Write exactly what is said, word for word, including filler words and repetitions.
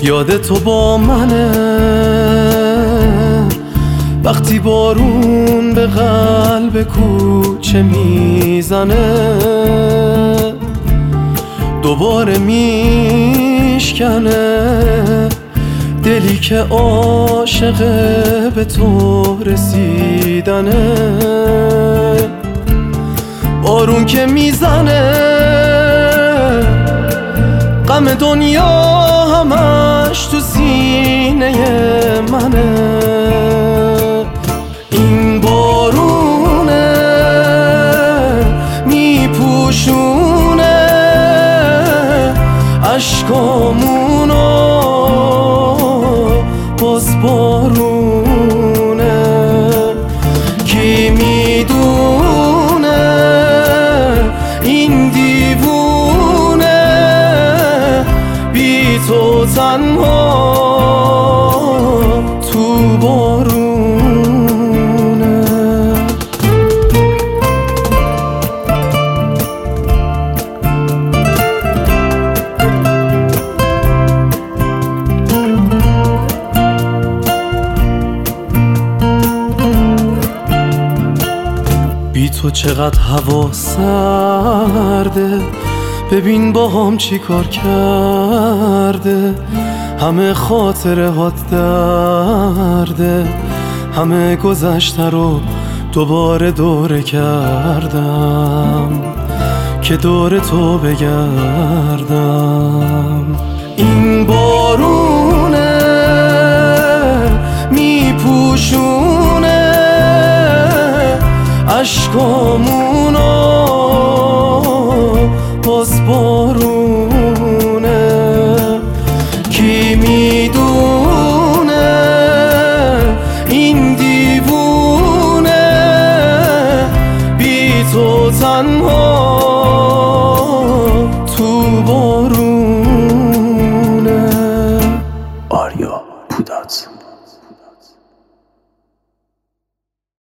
یاد تو با منه، وقتی بارون به قلب کوچه میزنه دوباره میشکنه دلی که عاشق به تو رسیدنه. بارون که میزنه غم دنیا همش تو سینه منه. این بارونه میپوشونه اشکامونو، باز بارونه. کی میدونه این دیوونه بی تو تنها تو بارونه. بی تو چقدر هوا سرده، ببین با هم چی کار کرده. همه خاطره هات درده، همه گذشته رو دوباره دوره کردم که دور تو بگردم. این بارونه میپوشونه اشکامونو، باز بارونه. کی میدونه این دیوونه بی تو تنها